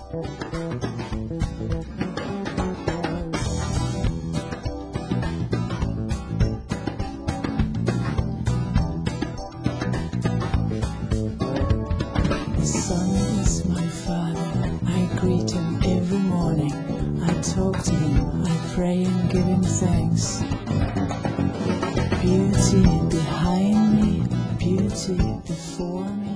The sun is my father, I greet him every morning. I talk to him, I pray and give him thanks. Beauty behind me, beauty before me.